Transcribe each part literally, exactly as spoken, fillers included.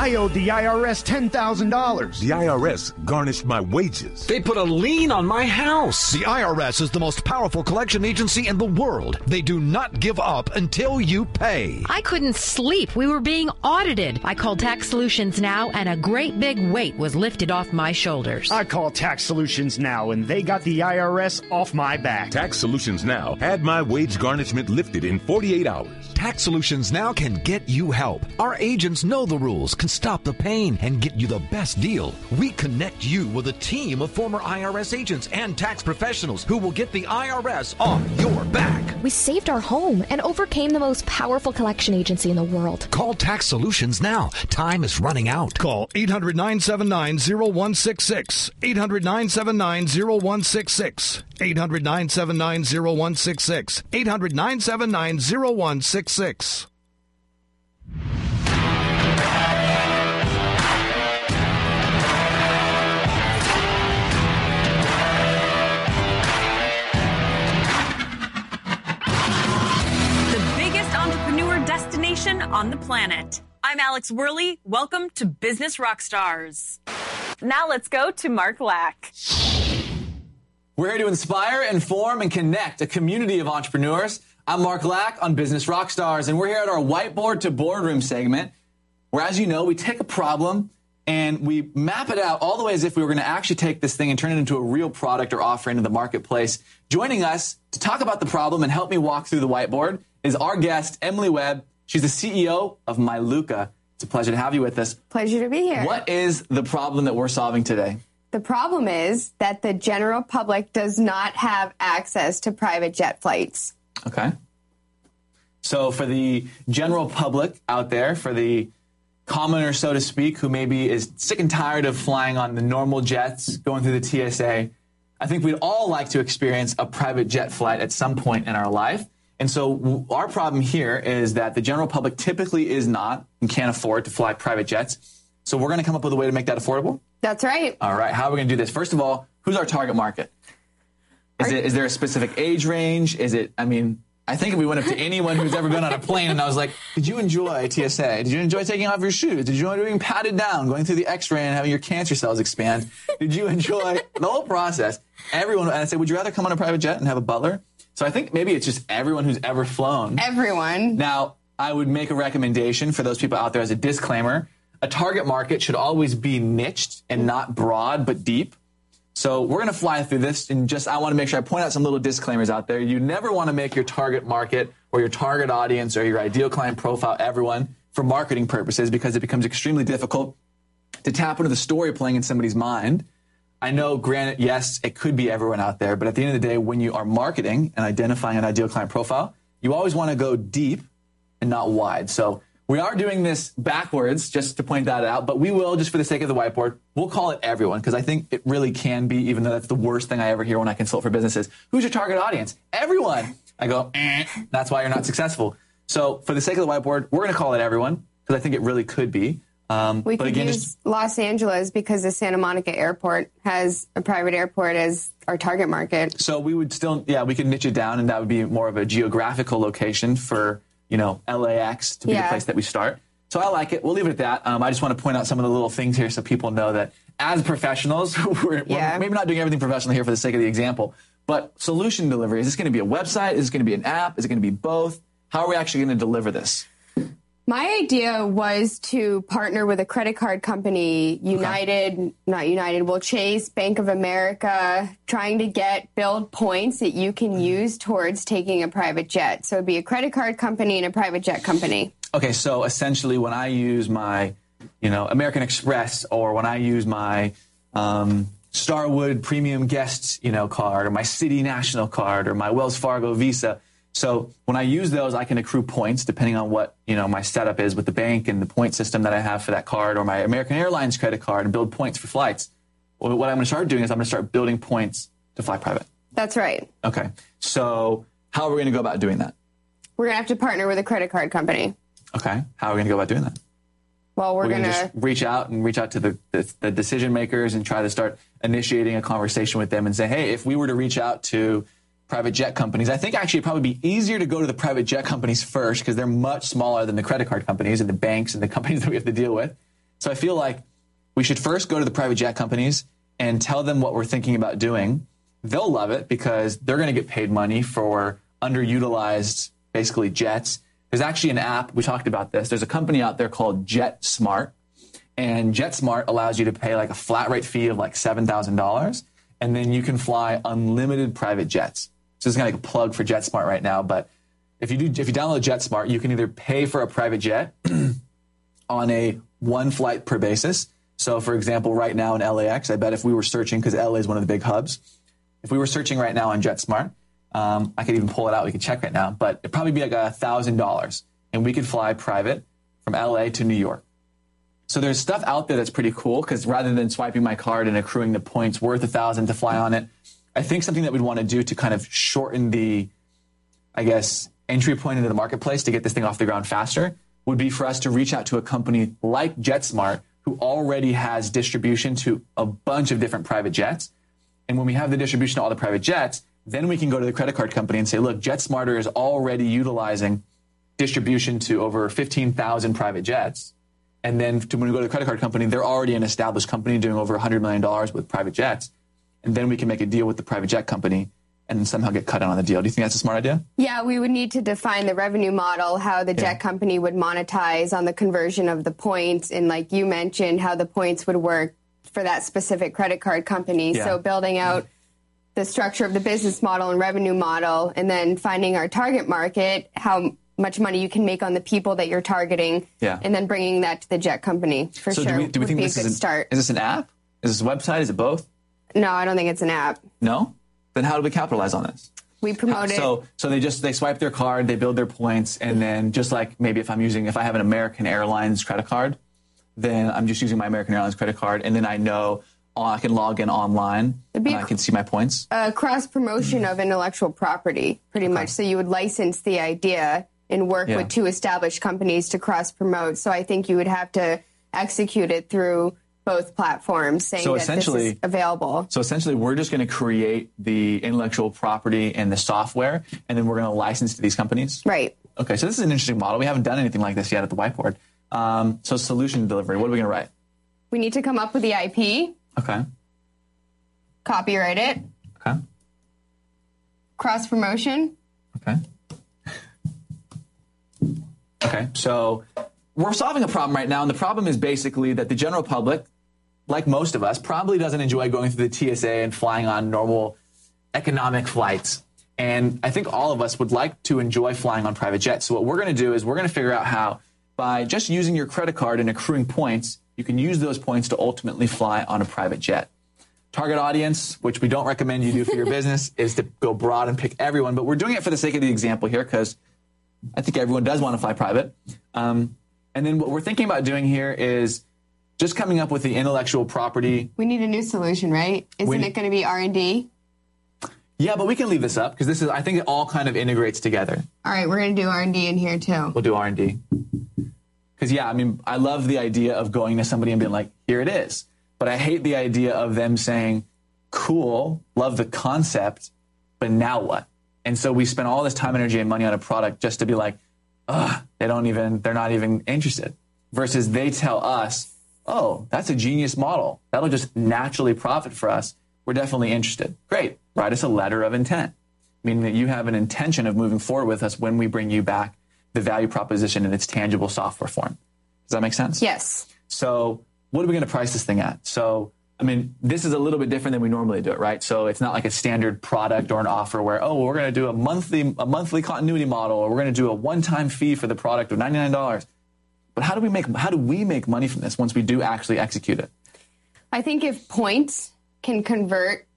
I owed the I R S ten thousand dollars. The I R S garnished my wages. They put a lien on my house. The I R S is the most powerful collection agency in the world. They do not give up until you pay. I couldn't sleep. We were being audited. I called Tax Solutions Now, and a great big weight was lifted off my shoulders. I called Tax Solutions Now, and they got the I R S off my back. Tax Solutions Now had my wage garnishment lifted in forty-eight hours. Tax Solutions Now can get you help. Our agents know the rules, can stop the pain, and get you the best deal. We connect you with a team of former I R S agents and tax professionals who will get the I R S off your back. We saved our home and overcame the most powerful collection agency in the world. Call Tax Solutions now. Time is running out. Call eight hundred, nine seven nine, zero one six six. eight hundred, nine seven nine, zero one six six. eight hundred, nine seven nine, zero one six six. eight hundred, nine seven nine, zero one six six. Destination on the planet. I'm Alex Worley. Welcome to Business Rockstars. Now let's go to Mark Lack. We're here to inspire, inform, and connect a community of entrepreneurs. I'm Mark Lack on Business Rockstars, and we're here at our Whiteboard to Boardroom segment, where, as you know, we take a problem and we map it out all the way as if we were going to actually take this thing and turn it into a real product or offer into the marketplace. Joining us to talk about the problem and help me walk through the whiteboard is our guest, Emily Webb. She's the C E O of MyLuca. It's a pleasure to have you with us. Pleasure to be here. What is the problem that we're solving today? The problem is that the general public does not have access to private jet flights. Okay. So for the general public out there, for the commoner, so to speak, who maybe is sick and tired of flying on the normal jets, going through the T S A, I think we'd all like to experience a private jet flight at some point in our life. And so our problem here is that the general public typically is not and can't afford to fly private jets. So we're going to come up with a way to make that affordable? That's right. All right. How are we going to do this? First of all, who's our target market? Is, it, is there a specific age range? Is it, I mean, I think if we went up to anyone who's ever been on a plane and I was like, did you enjoy T S A? Did you enjoy taking off your shoes? Did you enjoy being patted down, going through the x-ray and having your cancer cells expand? Did you enjoy the whole process? Everyone, and I say, would you rather come on a private jet and have a butler? So I think maybe it's just everyone who's ever flown. Everyone. Now, I would make a recommendation for those people out there as a disclaimer. A target market should always be niched and not broad but deep. So we're going to fly through this, and just I want to make sure I point out some little disclaimers out there. You never want to make your target market or your target audience or your ideal client profile everyone for marketing purposes, because it becomes extremely difficult to tap into the story playing in somebody's mind. I know, granted, yes, it could be everyone out there, but at the end of the day, when you are marketing and identifying an ideal client profile, you always want to go deep and not wide. So we are doing this backwards, just to point that out, but we will, just for the sake of the whiteboard, we'll call it everyone, because I think it really can be, even though that's the worst thing I ever hear when I consult for businesses. Who's your target audience? Everyone. I go, eh, that's why you're not successful. So for the sake of the whiteboard, we're going to call it everyone, because I think it really could be. Um, we but could again, use just, Los Angeles because the Santa Monica airport has a private airport as our target market. So we would still, yeah, we could niche it down, and that would be more of a geographical location for, you know, L A X to be yeah. the place that we start. So I like it. We'll leave it at that. Um, I just want to point out some of the little things here so people know that as professionals, we're, yeah. we're maybe not doing everything professionally here for the sake of the example, but solution delivery. Is this going to be a website? Is this going to be an app? Is it going to be both? How are we actually going to deliver this? My idea was to partner with a credit card company, United, okay. not United, well, Chase, Bank of America, trying to get build points that you can use towards taking a private jet. So it'd be a credit card company and a private jet company. Okay, so essentially when I use my, you know, American Express, or when I use my um, Starwood Premium Guest, you know, card, or my City National card, or my Wells Fargo Visa. So when I use those, I can accrue points depending on what, you know, my setup is with the bank and the point system that I have for that card, or my American Airlines credit card, and build points for flights. Well, what I'm going to start doing is I'm going to start building points to fly private. That's right. Okay. So how are we going to go about doing that? We're going to have to partner with a credit card company. Okay. How are we going to go about doing that? Well, we're, we're going to just reach out and reach out to the, the, the decision makers and try to start initiating a conversation with them and say, hey, if we were to reach out to private jet companies, I think actually it'd probably be easier to go to the private jet companies first, because they're much smaller than the credit card companies and the banks and the companies that we have to deal with. So I feel like we should first go to the private jet companies and tell them what we're thinking about doing. They'll love it because they're going to get paid money for underutilized, basically, jets. There's actually an app. We talked about this. There's a company out there called JetSmart. And JetSmart allows you to pay like a flat rate fee of like seven thousand dollars. And then you can fly unlimited private jets. So this is kind of like a plug for JetSmart right now. But if you do, if you download JetSmart, you can either pay for a private jet on a one flight per basis. So, for example, right now in L A X, I bet if we were searching, because L A is one of the big hubs, if we were searching right now on JetSmart, um, I could even pull it out. We could check right now. But it'd probably be like one thousand dollars. And we could fly private from L A to New York. So there's stuff out there that's pretty cool, because rather than swiping my card and accruing the points worth one thousand dollars to fly on it, I think something that we'd want to do to kind of shorten the, I guess, entry point into the marketplace to get this thing off the ground faster would be for us to reach out to a company like JetSmart, who already has distribution to a bunch of different private jets. And when we have the distribution to all the private jets, then we can go to the credit card company and say, look, JetSmarter is already utilizing distribution to over fifteen thousand private jets. And then to, when we go to the credit card company, they're already an established company doing over one hundred million dollars with private jets. And then we can make a deal with the private jet company and then somehow get cut in on the deal. Do you think that's a smart idea? Yeah, we would need to define the revenue model, how the jet yeah. company would monetize on the conversion of the points, and like you mentioned, how the points would work for that specific credit card company. Yeah. So building out the structure of the business model and revenue model, and then finding our target market, how much money you can make on the people that you're targeting, yeah. and then bringing that to the jet company for so sure. do we, do we would think be this a good is an, start. Is this an app? Is this a website? Is it both? No, I don't think it's an app. No? Then how do we capitalize on this? We promote it. So, so they just they swipe their card, they build their points, and then just like maybe if I'm using if I have an American Airlines credit card, then I'm just using my American Airlines credit card, and then I know oh, I can log in online and I can see my points. A cross promotion of intellectual property, pretty okay. much. So you would license the idea and work yeah. with two established companies to cross promote. So I think you would have to execute it through both platforms, saying so that this is available. So essentially, we're just going to create the intellectual property and the software, and then we're going to license to these companies? Right. Okay, so this is an interesting model. We haven't done anything like this yet at the whiteboard. Um, so solution delivery, what are we going to write? We need to come up with the I P. Okay. Copyright it. Okay. Cross promotion. Okay. Okay, so we're solving a problem right now, and the problem is basically that the general public, like most of us, probably doesn't enjoy going through the T S A and flying on normal economic flights. And I think all of us would like to enjoy flying on private jets. So what we're going to do is we're going to figure out how, by just using your credit card and accruing points, you can use those points to ultimately fly on a private jet. Target audience, which we don't recommend you do for your business, is to go broad and pick everyone. But we're doing it for the sake of the example here because I think everyone does want to fly private. Um, and then what we're thinking about doing here is just coming up with the intellectual property. We need a new solution, right? Isn't we, it going to be R and D? Yeah, but we can leave this up because this is, I think it all kind of integrates together. All right, we're going to do R and D in here too. We'll do R and D. Because, yeah, I mean, I love the idea of going to somebody and being like, here it is. But I hate the idea of them saying, cool, love the concept, but now what? And so we spend all this time, energy, and money on a product just to be like, ugh, they don't even, they're not even interested. Versus they tell us, oh, that's a genius model. That'll just naturally profit for us. We're definitely interested. Great. Write us a letter of intent, meaning that you have an intention of moving forward with us when we bring you back the value proposition in its tangible software form. Does that make sense? Yes. So what are we going to price this thing at? So, I mean, this is a little bit different than we normally do it, right? So it's not like a standard product or an offer where, oh, well, we're going to do a monthly a monthly continuity model, or we're going to do a one-time fee for the product of ninety-nine dollars. But how do we make how do we make money from this once we do actually execute it? I think if points can convert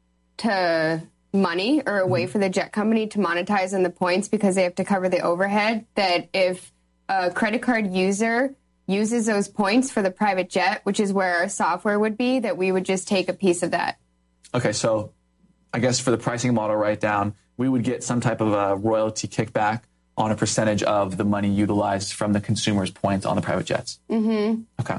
to money or a way for the jet company to monetize on the points because they have to cover the overhead, that if a credit card user uses those points for the private jet, which is where our software would be, that we would just take a piece of that. Okay, so I guess for the pricing model write down, we would get some type of a royalty kickback on a percentage of the money utilized from the consumer's points on the private jets. Mm-hmm. Okay.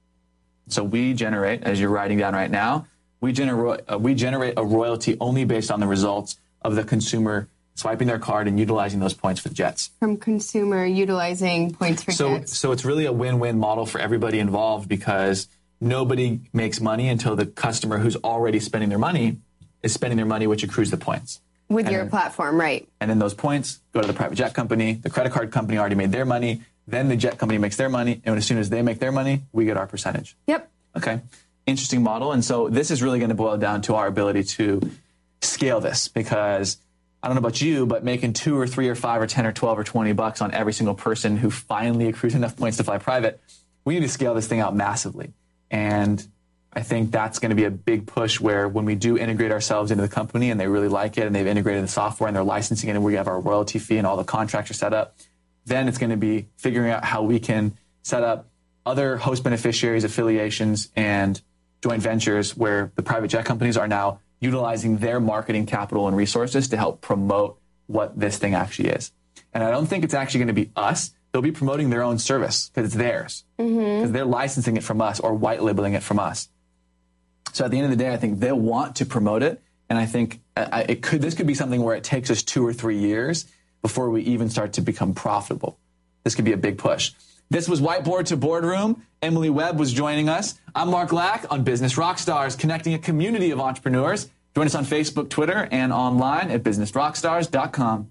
So we generate, as you're writing down right now, we generate uh, we generate a royalty only based on the results of the consumer swiping their card and utilizing those points for jets. From consumer utilizing points for so, jets. So it's really a win-win model for everybody involved because nobody makes money until the customer who's already spending their money is spending their money, which accrues the points. With and your then, platform, right. And then those points go to the private jet company. The credit card company already made their money. Then the jet company makes their money. And as soon as they make their money, we get our percentage. Yep. Okay. Interesting model. And so this is really going to boil down to our ability to scale this because I don't know about you, but making two or three or five or ten or twelve or twenty bucks on every single person who finally accrues enough points to fly private, we need to scale this thing out massively. And I think that's going to be a big push where when we do integrate ourselves into the company and they really like it and they've integrated the software and they're licensing it and we have our royalty fee and all the contracts are set up, then it's going to be figuring out how we can set up other host beneficiaries, affiliations, and joint ventures where the private jet companies are now utilizing their marketing capital and resources to help promote what this thing actually is. And I don't think it's actually going to be us. They'll be promoting their own service because it's theirs. Because mm-hmm. they're licensing it from us or white labeling it from us. So at the end of the day, I think they'll want to promote it. And I think it could. This could be something where it takes us two or three years before we even start to become profitable. This could be a big push. This was Whiteboard to Boardroom. Emily Webb was joining us. I'm Mark Lack on Business Rockstars, connecting a community of entrepreneurs. Join us on Facebook, Twitter, and online at business rockstars dot com.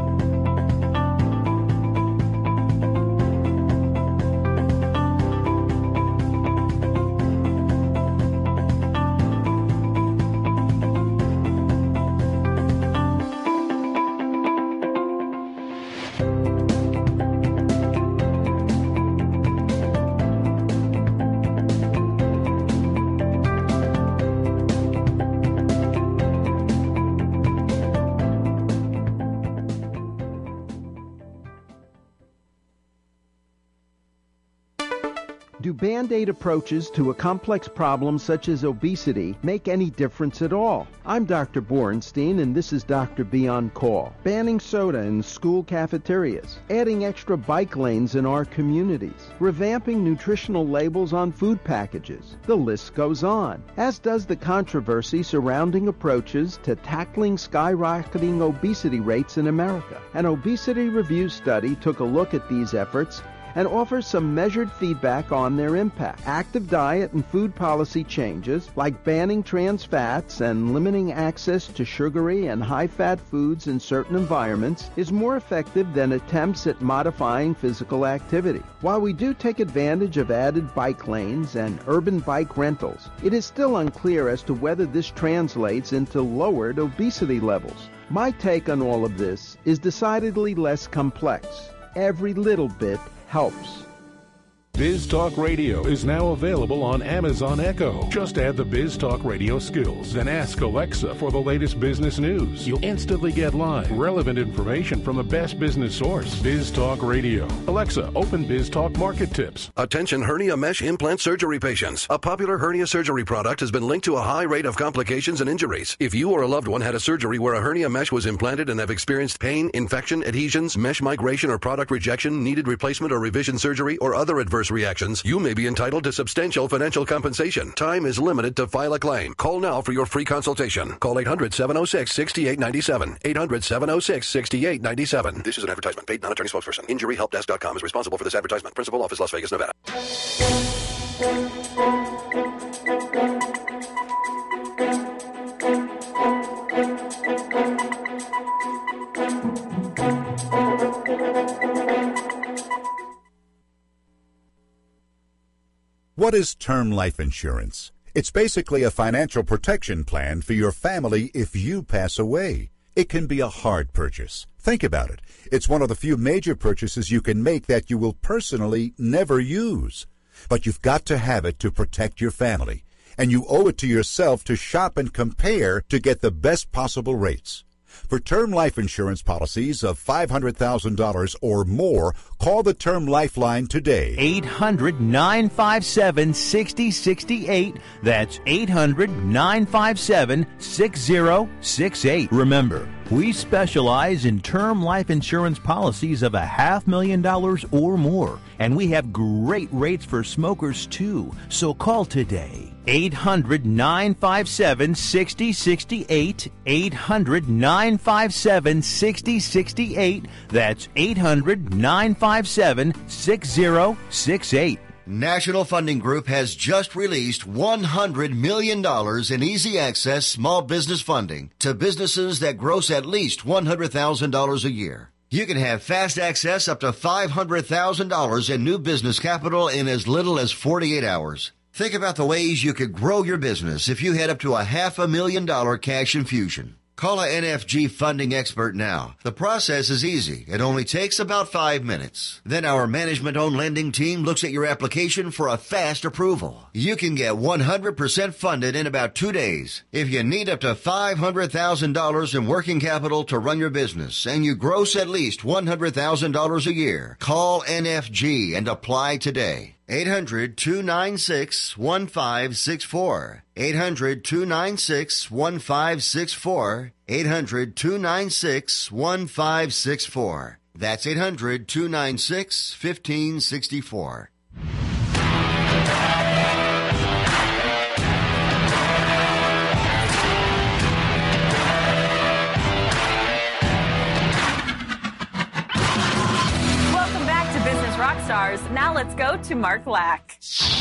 Do Band-Aid approaches to a complex problem such as obesity make any difference at all? I'm Doctor Borenstein, and this is Doctor B on Call. Banning soda in school cafeterias, adding extra bike lanes in our communities, revamping nutritional labels on food packages. The list goes on, as does the controversy surrounding approaches to tackling skyrocketing obesity rates in America. An Obesity Review study took a look at these efforts and offers some measured feedback on their impact. Active diet and food policy changes, like banning trans fats and limiting access to sugary and high-fat foods in certain environments, is more effective than attempts at modifying physical activity. While we do take advantage of added bike lanes and urban bike rentals, it is still unclear as to whether this translates into lowered obesity levels. My take on all of this is decidedly less complex. Every little bit helps. Biz Talk Radio is now available on Amazon Echo. Just add the Biz Talk Radio skills, then ask Alexa for the latest business news. You'll instantly get live, relevant information from the best business source. Biz Talk Radio. Alexa, open Biz Talk Market Tips. Attention hernia mesh implant surgery patients. A popular hernia surgery product has been linked to a high rate of complications and injuries. If you or a loved one had a surgery where a hernia mesh was implanted and have experienced pain, infection, adhesions, mesh migration, or product rejection, needed replacement or revision surgery, or other adverse reactions, you may be entitled to substantial financial compensation. Time is limited to file a claim. Call now for your free consultation. Call eight hundred, seven oh six, six eight nine seven. eight hundred, seven oh six, six eight nine seven. This is an advertisement. Paid non-attorney spokesperson. injury help desk dot com is responsible for this advertisement. Principal office, Las Vegas, Nevada. What is term life insurance? It's basically a financial protection plan for your family if you pass away. It can be a hard purchase. Think about it. It's one of the few major purchases you can make that you will personally never use. But you've got to have it to protect your family. And you owe it to yourself to shop and compare to get the best possible rates. For term life insurance policies of five hundred thousand dollars or more, Call the Term Lifeline today. eight hundred, nine five seven, six zero six eight. That's eight hundred, nine five seven, six zero six eight. Remember, we specialize in term life insurance policies of a half million dollars or more, and we have great rates for smokers too. So call today. eight hundred, nine five seven, six zero six eight. eight hundred, nine five seven, six zero six eight. That's eight hundred, nine five seven, six zero six eight. National Funding Group has just released one hundred million dollars in easy access small business funding to businesses that gross at least one hundred thousand dollars a year. You can have fast access up to five hundred thousand dollars in new business capital in as little as forty-eight hours. Think about the ways you could grow your business if you had up to a half a million dollar cash infusion. Call a N F G funding expert now. The process is easy. It only takes about five minutes. Then our management-owned lending team looks at your application for a fast approval. You can get one hundred percent funded in about two days. If you need up to five hundred thousand dollars in working capital to run your business and you gross at least one hundred thousand dollars a year, call N F G and apply today. eight hundred, two nine six, one five six four. eight hundred, two nine six, one five six four. eight hundred, two nine six, one five six four. That's eight hundred, two nine six, one five six four. Rockstars. Now let's go to Mark Lack.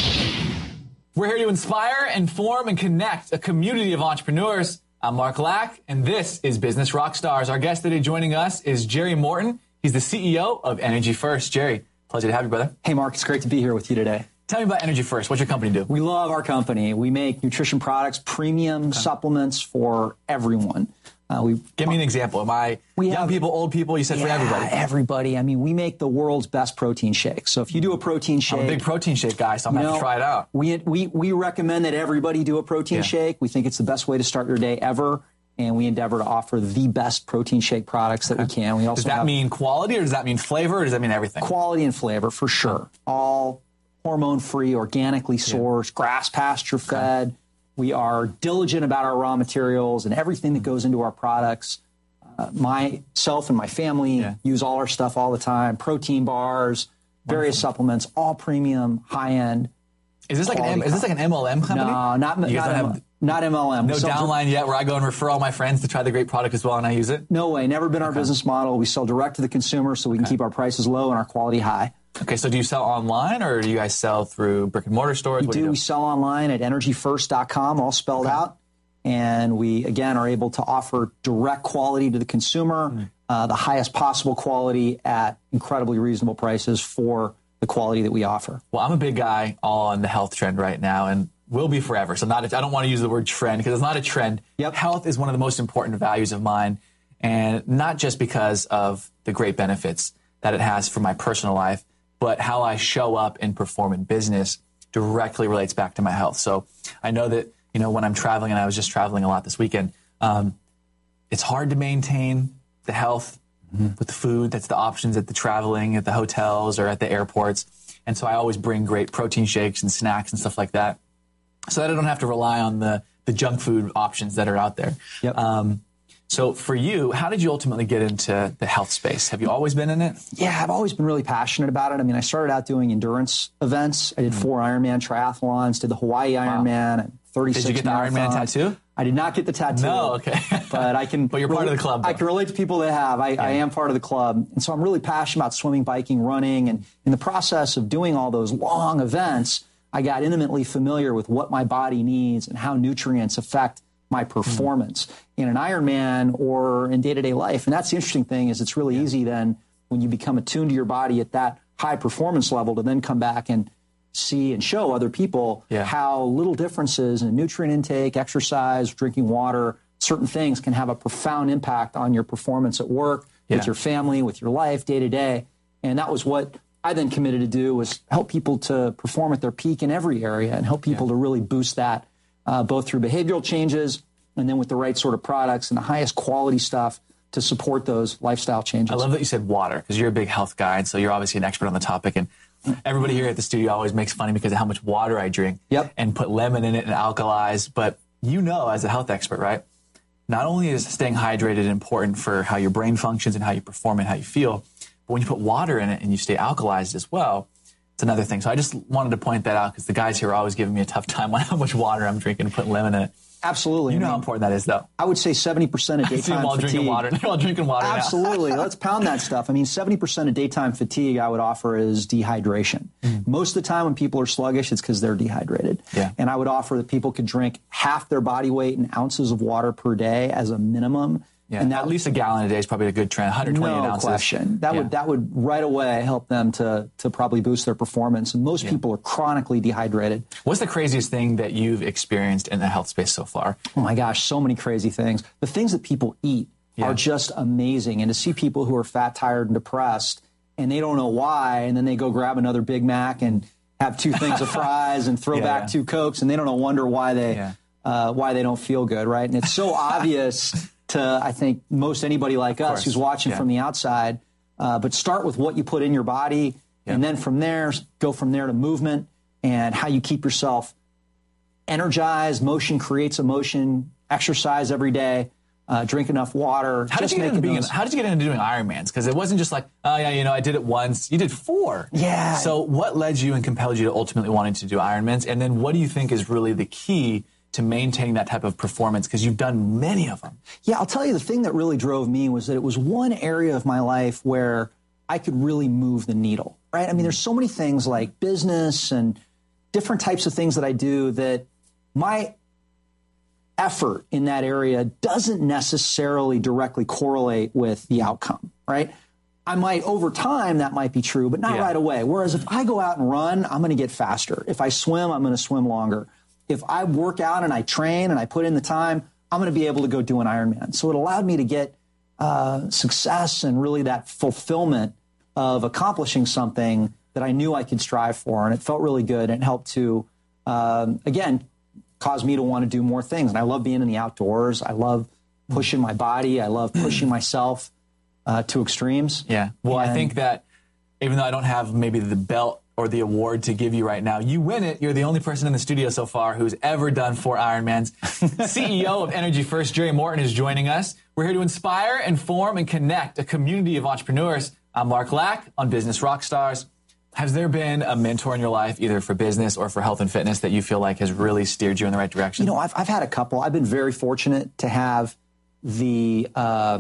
We're here to inspire, inform, and connect a community of entrepreneurs. I'm Mark Lack, and this is Business Rockstars. Our guest today joining us is Jerry Morton. He's the C E O of Energy First. Jerry, pleasure to have you, brother. Hey, Mark. It's great to be here with you today. Tell me about Energy First. What's your company do? We love our company. We make nutrition products, premium okay. supplements for everyone. Uh, we Give me an example. Am I we young have, people, old people? You said yeah, for everybody. everybody. I mean, we make the world's best protein shake. So if you do a protein shake... I'm a big protein shake guy, so I'm going to have to try it out. We, we, we recommend that everybody do a protein yeah. shake. We think it's the best way to start your day ever. And we endeavor to offer the best protein shake products that okay. we can. We also does that have mean quality, or does that mean flavor, or does that mean everything? Quality and flavor, for sure. All hormone-free, organically sourced, yeah. grass pasture-fed. Okay. We are diligent about our raw materials and everything that goes into our products. Uh, myself and my family yeah. use all our stuff all the time. Protein bars, various Wonderful. supplements, all premium, high-end. Is this like an M- is this like an M L M company? No, not not, M- have, not M L M. No downline yet where I go and refer all my friends to try the great product as well and I use it? No way. Never been our okay. business model. We sell direct to the consumer so we can okay. keep our prices low and our quality high. Okay, so do you sell online or do you guys sell through brick and mortar stores? We what do. do you do? We sell online at energy first dot com, all spelled okay. out. And we, again, are able to offer direct quality to the consumer, mm. uh, the highest possible quality at incredibly reasonable prices for the quality that we offer. Well, I'm a big guy on the health trend right now and will be forever. So not a, I don't want to use the word trend because it's not a trend. Yep. Health is one of the most important values of mine, and not just because of the great benefits that it has for my personal life, but how I show up and perform in business directly relates back to my health. So I know that, you know, when I'm traveling, and I was just traveling a lot this weekend, um, it's hard to maintain the health mm-hmm. with the food. That's the options at the traveling, at the hotels or at the airports. And so I always bring great protein shakes and snacks and stuff like that so that I don't have to rely on the, the junk food options that are out there. Yep. Um, so for you, how did you ultimately get into the health space? Have you always been in it? Yeah, I've always been really passionate about it. I mean, I started out doing endurance events. I did mm-hmm. four Ironman triathlons, did the Hawaii Ironman, wow. and thirty-six Did you get the marathon. Ironman tattoo? I did not get the tattoo. No, okay. But I can. But you're part relate, of the club, though. I can relate to people that have. I, yeah. I am part of the club. And so I'm really passionate about swimming, biking, running. And in the process of doing all those long events, I got intimately familiar with what my body needs and how nutrients affect my performance mm-hmm. in an Ironman or in day-to-day life. And that's the interesting thing is it's really yeah. easy then when you become attuned to your body at that high performance level to then come back and see and show other people yeah. how little differences in nutrient intake, exercise, drinking water, certain things can have a profound impact on your performance at work, yeah. with your family, with your life, day to day. And that was what I then committed to do was help people to perform at their peak in every area and help people yeah. to really boost that uh, both through behavioral changes and then with the right sort of products and the highest quality stuff to support those lifestyle changes. I love that you said water, because you're a big health guy, and so you're obviously an expert on the topic. And everybody here at the studio always makes fun of me because of how much water I drink. Yep. And put lemon in it and alkalize. But you know, as a health expert, right? Not only is staying hydrated important for how your brain functions and how you perform and how you feel, but when you put water in it and you stay alkalized as well, it's another thing. So I just wanted to point that out because the guys here are always giving me a tough time on how much water I'm drinking and putting lemon in it. Absolutely. You know I mean, how important that is, though. I would say seventy percent of I see daytime them all fatigue. drinking water. They're all drinking water Absolutely. now. Let's pound that stuff. I mean, seventy percent of daytime fatigue I would offer is dehydration. Mm. Most of the time when people are sluggish, it's because they're dehydrated. Yeah. And I would offer that people could drink half their body weight in ounces of water per day as a minimum. Yeah, and that, at least a gallon a day is probably a good trend, one hundred twenty no ounces. question. That yeah. would that would right away help them to to probably boost their performance. And most yeah. people are chronically dehydrated. What's the craziest thing that you've experienced in the health space so far? Oh my gosh, so many crazy things. The things that people eat yeah. are just amazing. And to see people who are fat, tired, and depressed, and they don't know why, and then they go grab another Big Mac and have two things of fries and throw yeah, back yeah. two Cokes, and they don't know wonder why they yeah. uh, why they don't feel good, right? And it's so obvious to, I think, most anybody like us who's watching yeah. from the outside. Uh, but start with what you put in your body, yeah. and then from there, go from there to movement and how you keep yourself energized. Motion creates emotion. Exercise every day. Uh, drink enough water. How did, just you get into being, those... how did you get into doing Ironmans? Because it wasn't just like, oh, yeah, you know, I did it once. You did four. Yeah. So what led you and compelled you to ultimately wanting to do Ironmans? And then what do you think is really the key to maintaining that type of performance? Because you've done many of them. Yeah, I'll tell you, the thing that really drove me was that it was one area of my life where I could really move the needle, right? I mean, there's so many things like business and different types of things that I do that my effort in that area doesn't necessarily directly correlate with the outcome, right? I might, over time, that might be true, but not yeah. right away. Whereas if I go out and run, I'm going to get faster. If I swim, I'm going to swim longer. If I work out and I train and I put in the time, I'm going to be able to go do an Ironman. So it allowed me to get uh, success and really that fulfillment of accomplishing something that I knew I could strive for. And it felt really good and it helped to, um, again, cause me to want to do more things. And I love being in the outdoors. I love pushing my body. I love pushing myself uh, to extremes. Yeah. Well, and, I think that even though I don't have maybe the belt or the award to give you right now, you win it. You're the only person in the studio so far who's ever done four Ironmans. C E O of Energy First, Jerry Morton, is joining us. We're here to inspire, inform, and connect a community of entrepreneurs. I'm Mark Lack on Business Rockstars. Has there been a mentor in your life, either for business or for health and fitness, that you feel like has really steered you in the right direction? You know, I've, I've had a couple. I've been very fortunate to have the uh,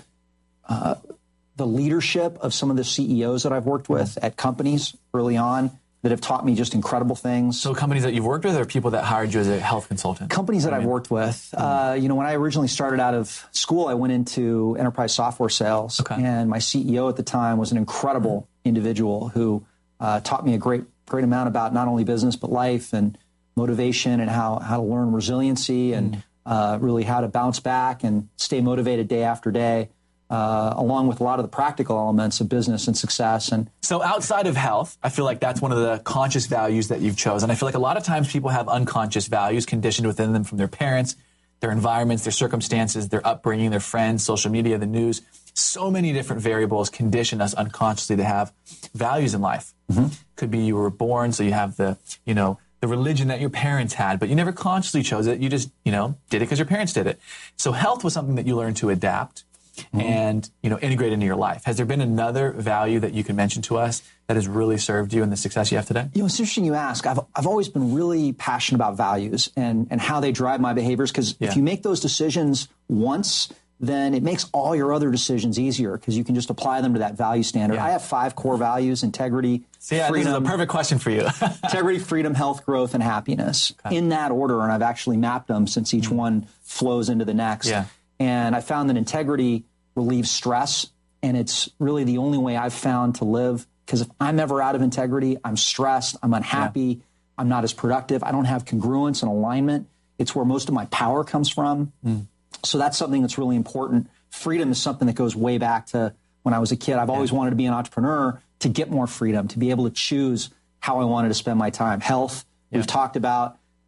uh, the leadership of some of the C E Os that I've worked with at companies early on that have taught me just incredible things. So companies that you've worked with, or people that hired you as a health consultant? Companies that I mean, I've worked with. Uh, you know, when I originally started out of school, I went into enterprise software sales. Okay. And my C E O at the time was an incredible individual who uh, taught me a great, great amount about not only business, but life and motivation and how, how to learn resiliency and uh, really how to bounce back and stay motivated day after day. Uh, along with a lot of the practical elements of business and success. And so outside of health, I feel like that's one of the conscious values that you've chosen. I feel like a lot of times people have unconscious values conditioned within them from their parents, their environments, their circumstances, their upbringing, their friends, social media, the news. So many different variables condition us unconsciously to have values in life. Mm-hmm. Could be you were born, so you have the, you know, the religion that your parents had, but you never consciously chose it. You just, you know, did it because your parents did it. So health was something that you learned to adapt. Mm-hmm. And, you know, integrate into your life. Has there been another value that you can mention to us that has really served you in the success you have today? You know, it's interesting you ask. I've, I've always been really passionate about values and, and how they drive my behaviors. Because yeah. if you make those decisions once, then it makes all your other decisions easier because you can just apply them to that value standard. Yeah. I have five core values: integrity, so yeah, freedom. This is a perfect question for you. Integrity, freedom, health, growth, and happiness. Okay. In that order. And I've actually mapped them since each mm-hmm. one flows into the next. Yeah. And I found that integrity relieves stress, and it's really the only way I've found to live, because if I'm ever out of integrity, I'm stressed, I'm unhappy, yeah. I'm not as productive, I don't have congruence and alignment. It's where most of my power comes from. Mm. So that's something that's really important. Freedom is something that goes way back to when I was a kid. I've always yeah. wanted to be an entrepreneur to get more freedom, to be able to choose how I wanted to spend my time. Health, yeah. we've talked about.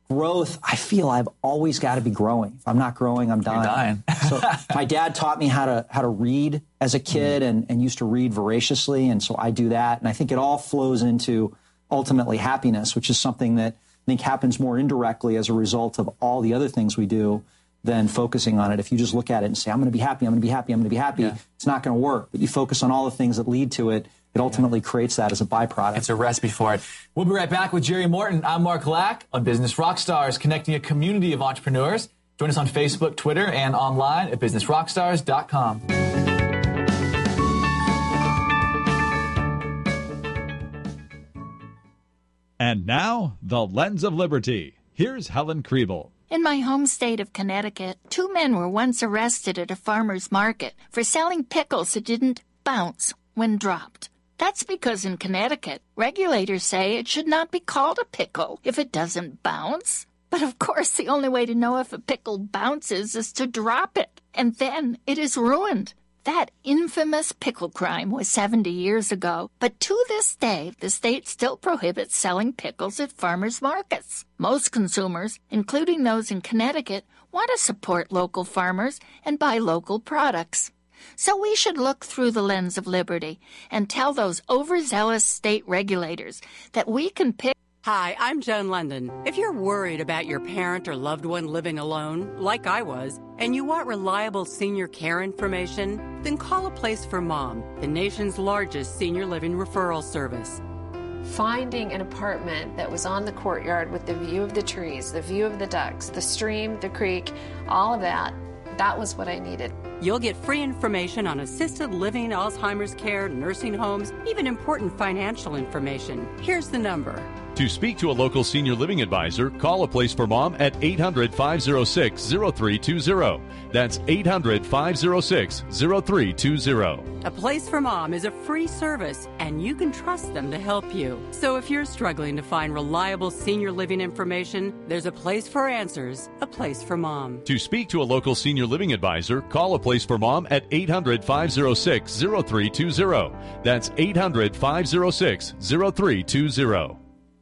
growth, I feel I've always got to be growing. If I'm not growing, I'm dying. You're dying. So my dad taught me how to how to read as a kid and, and used to read voraciously, and so I do that. And I think it all flows into ultimately happiness, which is something that I think happens more indirectly as a result of all the other things we do than focusing on it. If you just look at it and say, I'm going to be happy, I'm going to be happy, I'm going to be happy, yeah. it's not going to work. But you focus on all the things that lead to it, it ultimately yeah. creates that as a byproduct. It's a recipe for it. We'll be right back with Jerry Morton. I'm Mark Lack on Business Rockstars, connecting a community of entrepreneurs. Join us on Facebook, Twitter, and online at business rockstars dot com. And now, the Lens of Liberty. Here's Helen Kriebel. In my home state of Connecticut, two men were once arrested at a farmer's market for selling pickles that didn't bounce when dropped. That's because in Connecticut, regulators say it should not be called a pickle if it doesn't bounce. But of course, the only way to know if a pickle bounces is to drop it, and then it is ruined. That infamous pickle crime was seventy years ago, but to this day, the state still prohibits selling pickles at farmers' markets. Most consumers, including those in Connecticut, want to support local farmers and buy local products. So we should look through the lens of liberty and tell those overzealous state regulators that we can pick. Hi, I'm Joan London. If you're worried about your parent or loved one living alone, like I was, and you want reliable senior care information, then call A Place for Mom, the nation's largest senior living referral service. Finding an apartment that was on the courtyard with the view of the trees, the view of the ducks, the stream, the creek, all of that, that was what I needed. You'll get free information on assisted living, Alzheimer's care, nursing homes, even important financial information. Here's the number. To speak to a local senior living advisor, call A Place for Mom at eight hundred, five oh six, oh three two oh. That's eight hundred, five oh six, oh three two oh. A Place for Mom is a free service, and you can trust them to help you. So if you're struggling to find reliable senior living information, there's a place for answers, A Place for Mom. To speak to a local senior living advisor, call A Place for Mom at eight hundred, five oh six, oh three two oh. That's eight hundred, five oh six, oh three two oh.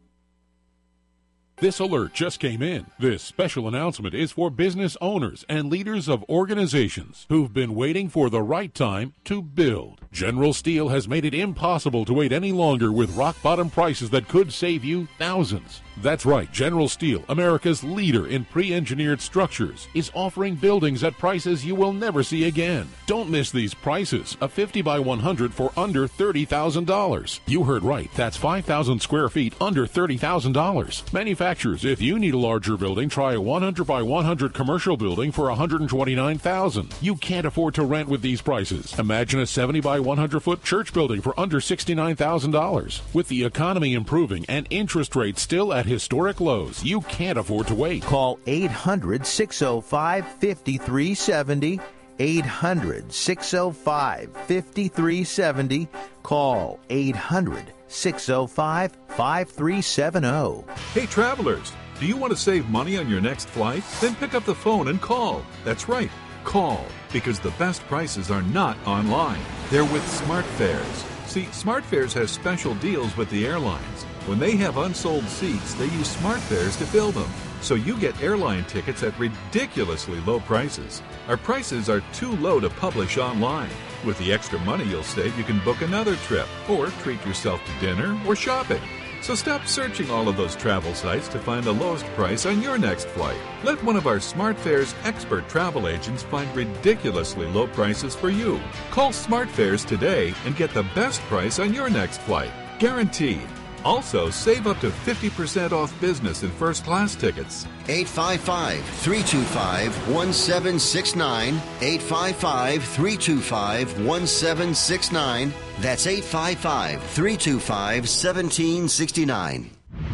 This alert just came in. This special announcement is for business owners and leaders of organizations who've been waiting for the right time to build. General Steel has made it impossible to wait any longer with rock-bottom prices that could save you thousands. That's right, General Steel, America's leader in pre-engineered structures, is offering buildings at prices you will never see again. Don't miss these prices. A fifty by one hundred for under thirty thousand dollars. You heard right, that's five thousand square feet under thirty thousand dollars. Manufacturers, if you need a larger building, try a one hundred by one hundred commercial building for one hundred twenty-nine thousand dollars. You can't afford to rent with these prices. Imagine a seventy by one hundred foot church building for under sixty-nine thousand dollars. With the economy improving and interest rates still at historic lows, you can't afford to wait. Call eight hundred, six oh five, five three seven oh. eight hundred, six oh five, five three seven oh. Call eight hundred, six oh five, five three seven oh. Hey, travelers, do you want to save money on your next flight? Then pick up the phone and call. That's right, call, because the best prices are not online. They're with SmartFares. See, SmartFares has special deals with the airlines. When they have unsold seats, they use SmartFares to fill them. So you get airline tickets at ridiculously low prices. Our prices are too low to publish online. With the extra money you'll save, you can book another trip or treat yourself to dinner or shopping. So stop searching all of those travel sites to find the lowest price on your next flight. Let one of our SmartFares expert travel agents find ridiculously low prices for you. Call SmartFares today and get the best price on your next flight. Guaranteed. Also, save up to fifty percent off business and first class tickets. eight five five, three two five, one seven six nine. eight five five, three two five, one seven six nine. That's eight five five, three two five, one seven six nine.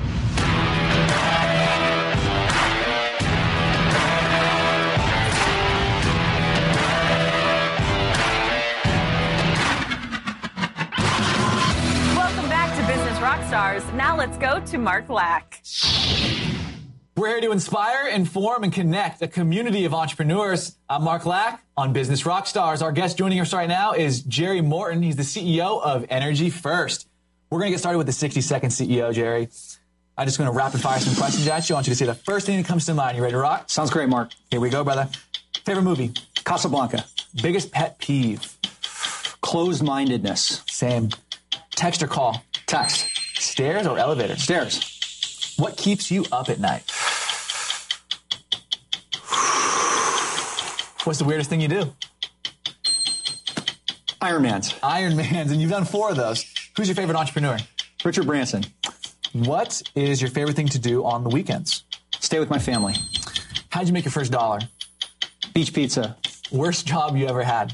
Rockstars. Now let's go to Mark Lack. We're here to inspire, inform, and connect a community of entrepreneurs. I'm Mark Lack on Business Rockstars. Our guest joining us right now is Jerry Morton. He's the C E O of Energy First. We're going to get started with the sixty second C E O, Jerry. I'm just going to rapid fire some questions at you. I want you to say the first thing that comes to mind. You ready to rock? Sounds great, Mark. Here we go, brother. Favorite movie? Casablanca. Biggest pet peeve? Closed-mindedness. Same. Text or call? Text. Stairs or elevator? Stairs. What keeps you up at night? What's the weirdest thing you do? Ironmans. Ironmans, and you've done four of those. Who's your favorite entrepreneur? Richard Branson. What is your favorite thing to do on the weekends? Stay with my family. How'd you make your first dollar? Beach pizza. Worst job you ever had?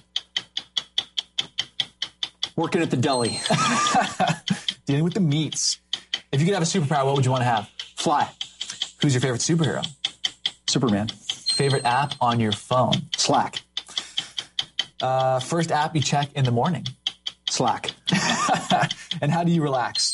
Working at the deli. Dealing with the meats. If you could have a superpower, what would you want to have? Fly. Who's your favorite superhero? Superman. Favorite app on your phone? Slack. Uh, first app you check in the morning? Slack. And how do you relax?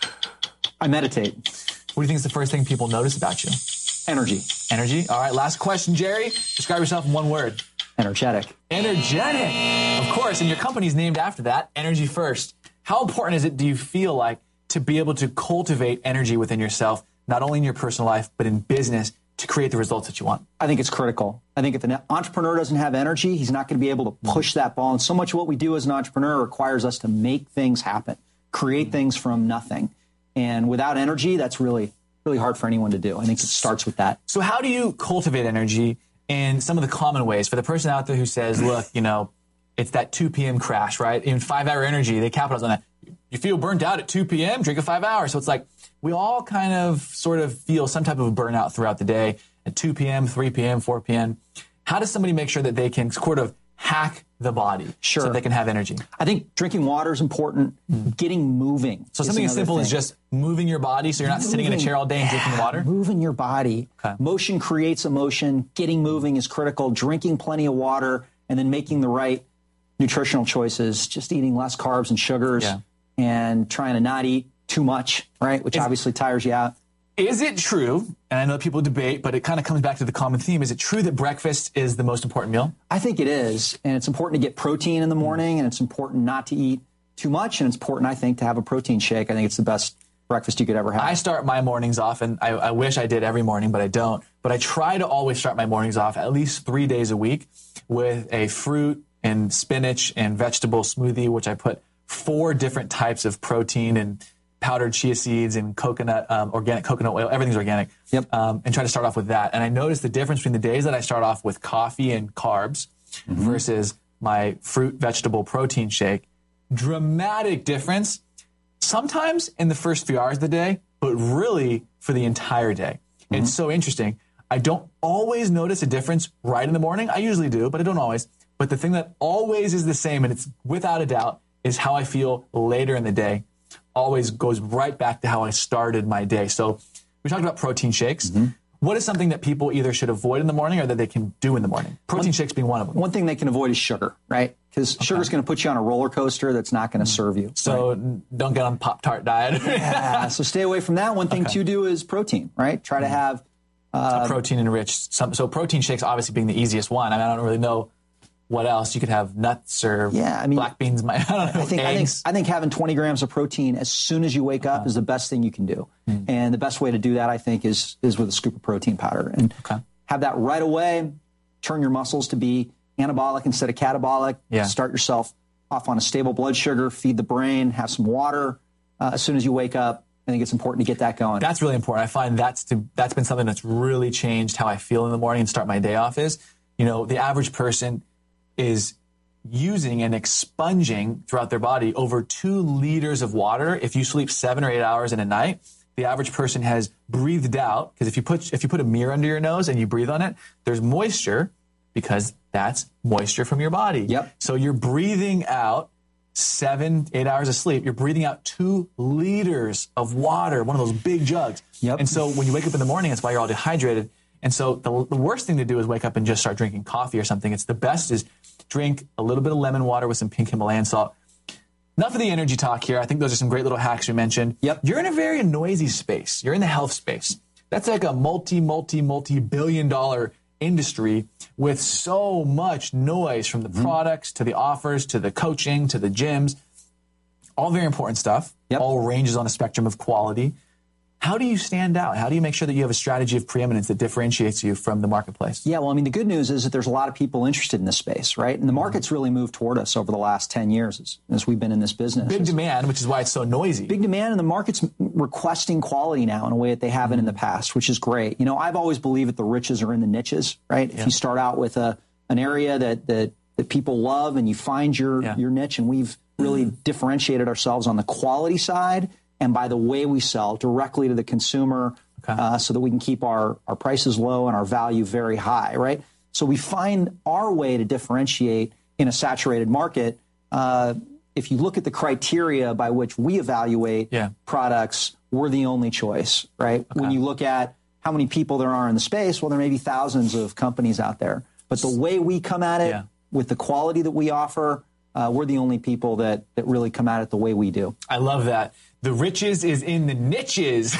I meditate. What do you think is the first thing people notice about you? Energy. Energy. All right, last question, Jerry. Describe yourself in one word. Energetic. Energetic. Of course, and your company's named after that, Energy First. How important is it, do you feel like, to be able to cultivate energy within yourself, not only in your personal life, but in business, to create the results that you want? I think it's critical. I think if an entrepreneur doesn't have energy, he's not going to be able to push that ball. And so much of what we do as an entrepreneur requires us to make things happen, create things from nothing. And without energy, that's really, really hard for anyone to do. I think it starts with that. So how do you cultivate energy in some of the common ways? For the person out there who says, look, you know, it's that two p.m. crash, right? In five-hour energy, they capitalize on that. You feel burnt out at two p.m., drink a five hours. So it's like we all kind of sort of feel some type of burnout throughout the day at two p.m., three p.m., four p.m. How does somebody make sure that they can sort of hack the body sure. so they can have energy? I think drinking water is important. Mm. Getting moving. So something as simple thing. as just moving your body so you're not moving. sitting in a chair all day and drinking water? Moving your body. Okay. Motion creates emotion. Getting moving is critical. Drinking plenty of water and then making the right nutritional choices. Just eating less carbs and sugars yeah. and trying to not eat too much, right? Which is, obviously tires you out. Is it true, and I know people debate, but it kind of comes back to the common theme, is it true that breakfast is the most important meal? I think it is, and it's important to get protein in the morning, and it's important not to eat too much, and it's important, I think, to have a protein shake. I think it's the best breakfast you could ever have. I start my mornings off, and I, I wish I did every morning, but I don't. But I try to always start my mornings off at least three days a week with a fruit and spinach and vegetable smoothie, which I put four different types of protein and powdered chia seeds and coconut, um, organic coconut oil. Everything's organic. Yep. Um, and try to start off with that. And I noticed the difference between the days that I start off with coffee and carbs mm-hmm. versus my fruit, vegetable, protein shake. Dramatic difference. Sometimes in the first few hours of the day, but really for the entire day. Mm-hmm. It's so interesting. I don't always notice a difference right in the morning. I usually do, but I don't always. But the thing that always is the same, and it's without a doubt, is how I feel later in the day. Always goes right back to how I started my day. So we talked about protein shakes. Mm-hmm. What is something that people either should avoid in the morning or that they can do in the morning? Protein one, shakes being one of them. One thing they can avoid is sugar, right? Because okay. sugar is going to put you on a roller coaster that's not going to mm-hmm. serve you. So right? don't get on Pop-Tart diet. yeah, so stay away from that. One thing okay. to do is protein, right? Try mm-hmm. to have... Uh, protein enriched. Some, so protein shakes obviously being the easiest one. I mean, I don't really know what else. You could have nuts or yeah, I mean, black beans. I don't know, I think, I think I think having twenty grams of protein as soon as you wake up uh, is the best thing you can do. Mm. And the best way to do that, I think, is is with a scoop of protein powder. And okay. have that right away. Turn your muscles to be anabolic instead of catabolic. Yeah. Start yourself off on a stable blood sugar. Feed the brain. Have some water uh, as soon as you wake up. I think it's important to get that going. That's really important. I find that's to, that's been something that's really changed how I feel in the morning and start my day off is, you know, the average person is using and expunging throughout their body over two liters of water. If you sleep seven or eight hours in a night, the average person has breathed out, because if you put if you put a mirror under your nose and you breathe on it, there's moisture, because that's moisture from your body. Yep. So you're breathing out seven, eight hours of sleep. You're breathing out two liters of water, one of those big jugs. Yep. And so when you wake up in the morning, that's why you're all dehydrated. And so the, the worst thing to do is wake up and just start drinking coffee or something. It's the best is drink a little bit of lemon water with some pink Himalayan salt. Enough of the energy talk here. I think those are some great little hacks you mentioned. Yep. You're in a very noisy space. You're in the health space. That's like a multi, multi, multi-billion dollar industry with so much noise, from the mm-hmm. products to the offers to the coaching to the gyms. All very important stuff. Yep. All ranges on a spectrum of quality. How do you stand out? How do you make sure that you have a strategy of preeminence that differentiates you from the marketplace? Yeah, well, I mean, the good news is that there's a lot of people interested in this space, right? And the market's really moved toward us over the last ten years as, as we've been in this business. Big demand, which is why it's so noisy. Big demand, and the market's requesting quality now in a way that they haven't in the past, which is great. You know, I've always believed that the riches are in the niches, right? Yeah. If you start out with a an area that that, that people love and you find your, Yeah. your niche, and we've really differentiated ourselves on the quality side and by the way we sell directly to the consumer, okay. uh, so that we can keep our, our prices low and our value very high, right? So we find our way to differentiate in a saturated market. Uh, if you look at the criteria by which we evaluate yeah. products, we're the only choice, right? Okay. When you look at how many people there are in the space, well, there may be thousands of companies out there. But the way we come at it, yeah. with the quality that we offer, uh, we're the only people that, that really come at it the way we do. I love that. The riches is in the niches.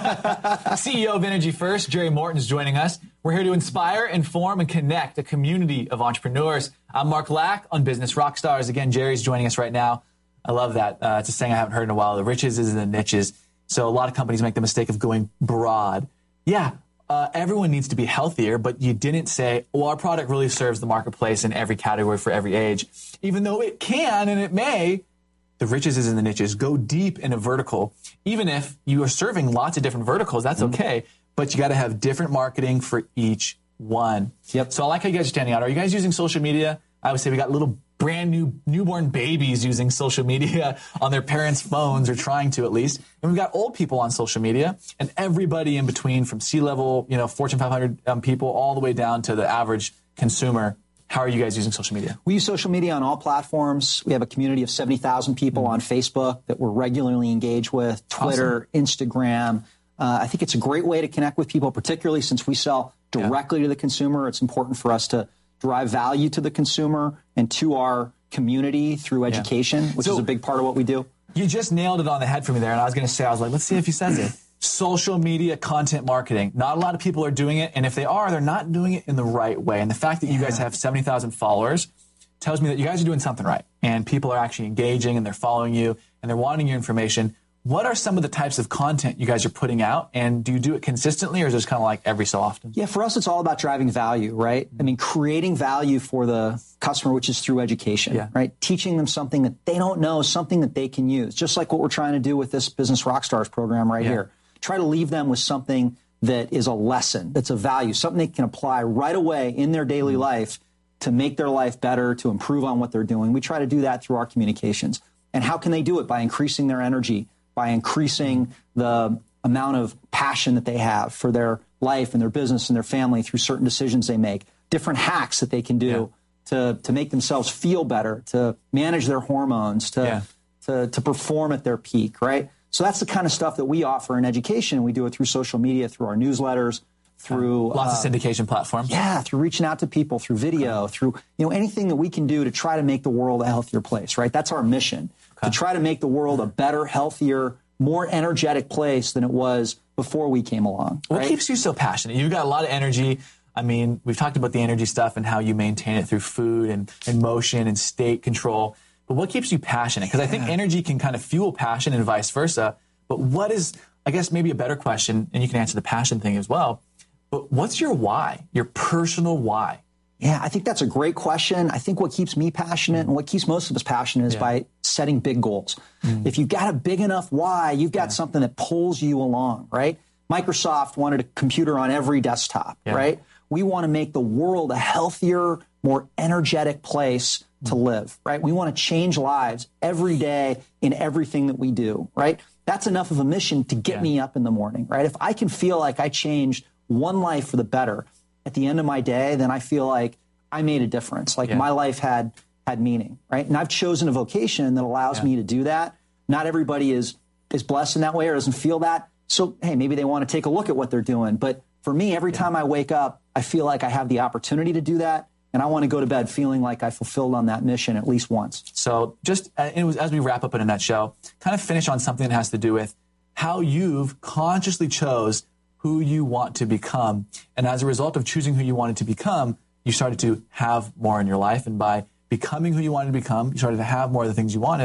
C E O of Energy First, Jerry Morton, is joining us. We're here to inspire, inform, and connect a community of entrepreneurs. I'm Mark Lack on Business Rockstars. Again, Jerry's joining us right now. I love that. Uh, it's a saying I haven't heard in a while. The riches is in the niches. So a lot of companies make the mistake of going broad. Yeah, uh, everyone needs to be healthier, but you didn't say, well, our product really serves the marketplace in every category for every age. Even though it can and it may, the riches is in the niches. Go deep in a vertical. Even if you are serving lots of different verticals, that's mm-hmm. okay. But you got to have different marketing for each one. Yep. So I like how you guys are standing out. Are you guys using social media? I would say we got little brand new newborn babies using social media on their parents' phones, or trying to at least. And we've got old people on social media, and everybody in between, from C-level, you know, Fortune five hundred um, people all the way down to the average consumer. How are you guys using social media? We use social media on all platforms. We have a community of seventy thousand people mm-hmm. on Facebook that we're regularly engaged with, Twitter, awesome. Instagram. Uh, I think it's a great way to connect with people, particularly since we sell directly yeah. to the consumer. It's important for us to drive value to the consumer and to our community through education, yeah. which so, is a big part of what we do. You just nailed it on the head for me there. And I was going to say, I was like, let's see if he says it. Social media content marketing. Not a lot of people are doing it. And if they are, they're not doing it in the right way. And the fact that you yeah. guys have seventy thousand followers tells me that you guys are doing something right. And people are actually engaging, and they're following you, and they're wanting your information. What are some of the types of content you guys are putting out? And do you do it consistently, or is it just kind of like every so often? Yeah, for us, it's all about driving value, right? I mean, creating value for the customer, which is through education, yeah. right? Teaching them something that they don't know, something that they can use, just like what we're trying to do with this Business Rockstars program right yeah. here. Try to leave them with something that is a lesson, that's a value, something they can apply right away in their daily mm-hmm. life to make their life better, to improve on what they're doing. We try to do that through our communications. And how can they do it? By increasing their energy, by increasing the amount of passion that they have for their life and their business and their family through certain decisions they make, different hacks that they can do yeah. to, to make themselves feel better, to manage their hormones, to, yeah. to, to perform at their peak, right? So that's the kind of stuff that we offer in education. We do it through social media, through our newsletters, through lots uh, of syndication platforms. Yeah, through reaching out to people, through video, okay. through you know anything that we can do to try to make the world a healthier place, right? That's our mission, okay. to try to make the world a better, healthier, more energetic place than it was before we came along. What right? keeps you so passionate? You've got a lot of energy. I mean, we've talked about the energy stuff and how you maintain it through food and, and motion and state control. But what keeps you passionate? Because I think energy can kind of fuel passion and vice versa. But what is, I guess, maybe a better question, and you can answer the passion thing as well, but what's your why, your personal why? Yeah, I think that's a great question. I think what keeps me passionate and what keeps most of us passionate is yeah. by setting big goals. Mm. If you've got a big enough why, you've got yeah. something that pulls you along, right? Microsoft wanted a computer on every desktop, yeah. right? We want to make the world a healthier, more energetic place mm. to live, right? We want to change lives every day in everything that we do, right? That's enough of a mission to get yeah. me up in the morning, right? If I can feel like I changed one life for the better at the end of my day, then I feel like I made a difference. Like yeah. my life had had meaning, right? And I've chosen a vocation that allows yeah. me to do that. Not everybody is is blessed in that way or doesn't feel that. So, hey, maybe they want to take a look at what they're doing. But for me, every yeah. time I wake up, I feel like I have the opportunity to do that. And I want to go to bed feeling like I fulfilled on that mission at least once. So just uh, it was, as we wrap up in a nutshell, kind of finish on something that has to do with how you've consciously chose who you want to become. And as a result of choosing who you wanted to become, you started to have more in your life. And by becoming who you wanted to become, you started to have more of the things you wanted.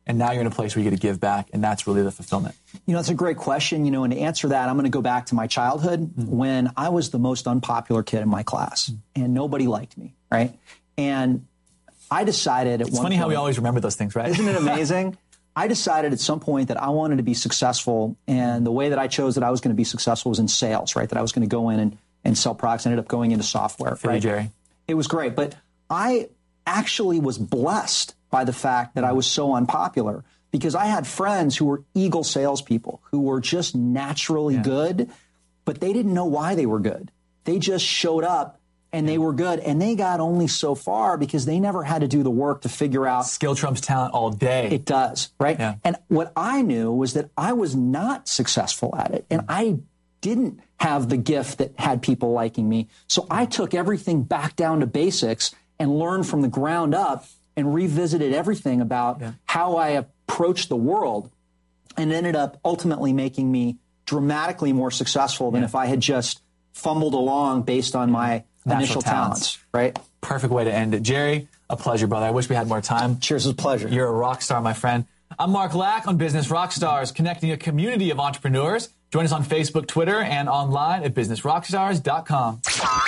and now you're in a place where you get to give back, and that's really the fulfillment? You know, that's a great question. You know, and to answer that, I'm going to go back to my childhood mm-hmm. when I was the most unpopular kid in my class, mm-hmm. and nobody liked me, right? And I decided at it's one funny point, how we always remember those things, right? Isn't it amazing? I decided at some point that I wanted to be successful, and the way that I chose that I was going to be successful was in sales, right? That I was going to go in and, and sell products. I ended up going into software, Feel right? you, Jerry. It was great, but I actually was blessed by the fact that I was so unpopular because I had friends who were eagle salespeople who were just naturally yeah. good, but they didn't know why they were good. They just showed up and they were good, and they got only so far because they never had to do the work to figure out. Skill trumps talent all day. It does, right? Yeah. And what I knew was that I was not successful at it, and I didn't have the gift that had people liking me. So I took everything back down to basics and learned from the ground up and revisited everything about yeah. how I approached the world, and ended up ultimately making me dramatically more successful than yeah. if I had just fumbled along based on my Natural initial talents. talents, right? Perfect way to end it. Jerry, a pleasure, brother. I wish we had more time. Cheers, it's a pleasure. You're a rock star, my friend. I'm Mark Lack on Business Rockstars, connecting a community of entrepreneurs. Join us on Facebook, Twitter, and online at business rockstars dot com.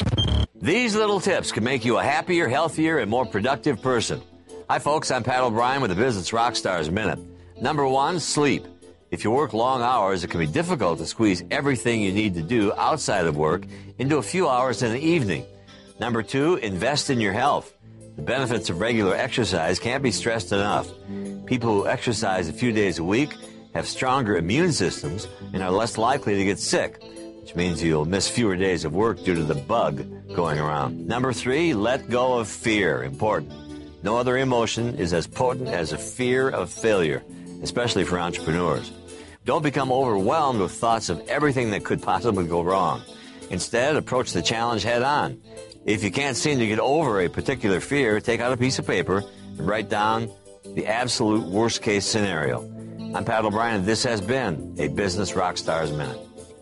These little tips can make you a happier, healthier, and more productive person. Hi, folks. I'm Pat O'Brien with the Business Rockstars Minute. Number one, sleep. If you work long hours, it can be difficult to squeeze everything you need to do outside of work into a few hours in the evening. Number two, invest in your health. The benefits of regular exercise can't be stressed enough. People who exercise a few days a week have stronger immune systems and are less likely to get sick, which means you'll miss fewer days of work due to the bug going around. Number three, let go of fear. Important. No other emotion is as potent as a fear of failure, especially for entrepreneurs. Don't become overwhelmed with thoughts of everything that could possibly go wrong. Instead, approach the challenge head on. If you can't seem to get over a particular fear, take out a piece of paper and write down the absolute worst case scenario. I'm Pat O'Brien, and this has been a Business Rockstars Minute.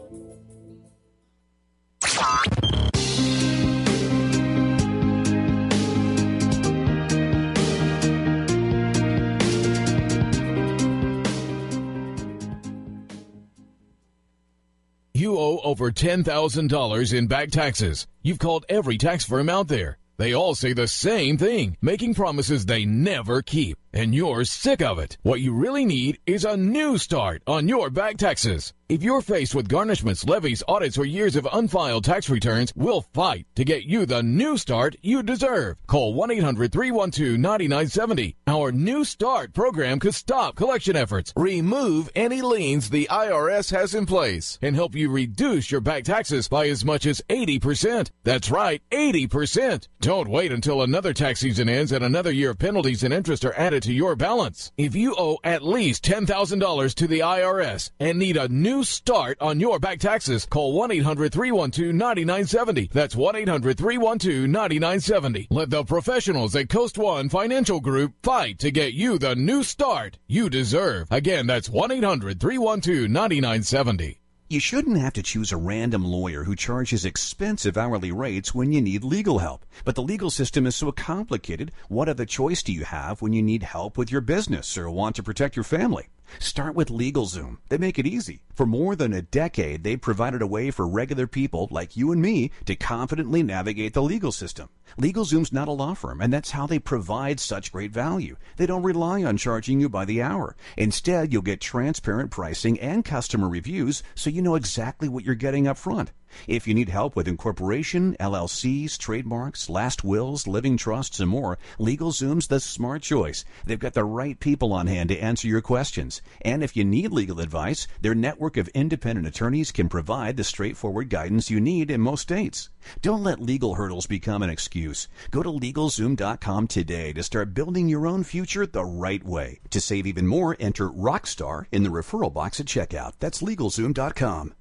You owe over ten thousand dollars in back taxes. You've called every tax firm out there. They all say the same thing, making promises they never keep. And you're sick of it. What you really need is a new start on your back taxes. If you're faced with garnishments, levies, audits, or years of unfiled tax returns, we'll fight to get you the new start you deserve. Call one eight hundred three one two nine nine seven zero. Our New Start program could stop collection efforts, remove any liens the I R S has in place, and help you reduce your back taxes by as much as eighty percent. That's right, eighty percent. Don't wait until another tax season ends and another year of penalties and interest are added to your balance. If you owe at least ten thousand dollars to the I R S and need a new start on your back taxes, call one eight hundred three one two nine nine seven zero. That's one eight hundred three one two nine nine seven zero. Let the professionals at Coast One Financial Group fight to get you the new start you deserve. Again, that's one eight hundred three one two nine nine seven zero. You shouldn't have to choose a random lawyer who charges expensive hourly rates when you need legal help. But the legal system is so complicated, what other choice do you have when you need help with your business or want to protect your family? Start with LegalZoom. They make it easy. For more than a decade, they've provided a way for regular people like you and me to confidently navigate the legal system. LegalZoom's not a law firm, and that's how they provide such great value. They don't rely on charging you by the hour. Instead, you'll get transparent pricing and customer reviews so you know exactly what you're getting up front. If you need help with incorporation, L L Cs, trademarks, last wills, living trusts, and more, LegalZoom's the smart choice. They've got the right people on hand to answer your questions. And if you need legal advice, their network of independent attorneys can provide the straightforward guidance you need in most states. Don't let legal hurdles become an excuse. Go to LegalZoom dot com today to start building your own future the right way. To save even more, enter Rockstar in the referral box at checkout. That's LegalZoom dot com.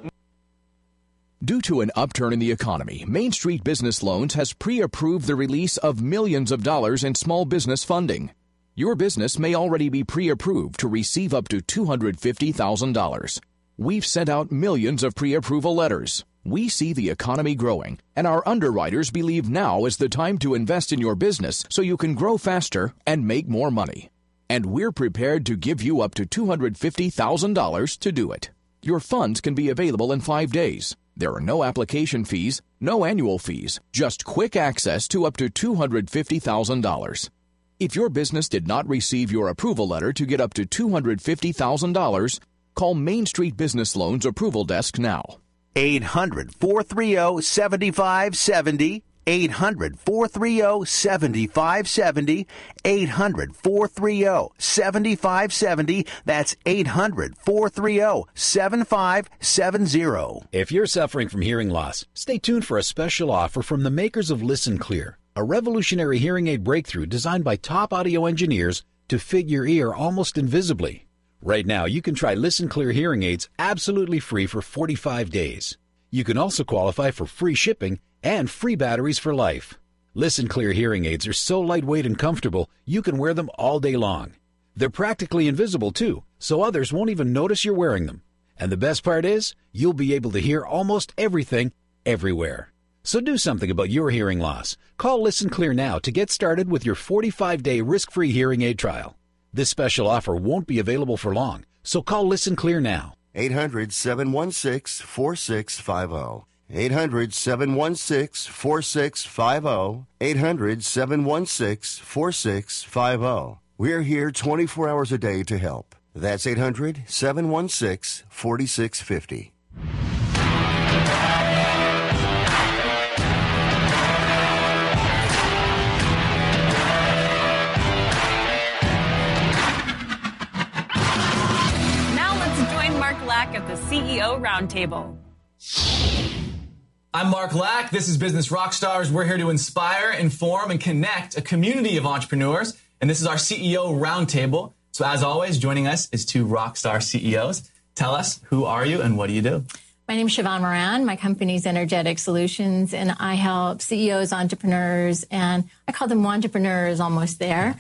Due to an upturn in the economy, Main Street Business Loans has pre-approved the release of millions of dollars in small business funding. Your business may already be pre-approved to receive up to two hundred fifty thousand dollars. We've sent out millions of pre-approval letters. We see the economy growing, and our underwriters believe now is the time to invest in your business so you can grow faster and make more money. and we're prepared to give you up to two hundred fifty thousand dollars to do it. Your funds can be available in five days. There are no application fees, no annual fees, just quick access to up to two hundred fifty thousand dollars. If your business did not receive your approval letter to get up to two hundred fifty thousand dollars, call Main Street Business Loans Approval Desk now. eight hundred, four three zero, seven five seven zero. eight hundred, four three zero, seven five seven zero. eight hundred, four three zero, seven five seven zero. That's eight hundred, four three zero, seven five seven zero. If you're suffering from hearing loss, stay tuned for a special offer from the makers of Listen Clear, a revolutionary hearing aid breakthrough designed by top audio engineers to fit your ear almost invisibly. Right now, you can try Listen Clear hearing aids absolutely free for forty-five days. You can also qualify for free shipping and free batteries for life. Listen Clear hearing aids are so lightweight and comfortable, you can wear them all day long. They're practically invisible, too, so others won't even notice you're wearing them. And the best part is, you'll be able to hear almost everything, everywhere. So do something about your hearing loss. Call Listen Clear now to get started with your forty-five day risk-free hearing aid trial. This special offer won't be available for long, so call Listen Clear now. eight hundred, seven one six, four six five zero. eight hundred, seven one six, four six five zero. eight hundred, seven one six, four six five zero. We're here twenty-four hours a day to help. That's eight hundred, seven one six, four six five zero. At the C E O Roundtable. I'm Mark Lack. This is Business Rockstars. We're here to inspire, inform, and connect a community of entrepreneurs. And this is our C E O Roundtable. So as always, joining us is two rockstar C E Os. Tell us, who are you and what do you do? My name is Siobhan Moran. My company is Energetic Solutions, and I help C E Os, entrepreneurs, and I call them entrepreneurs, almost there,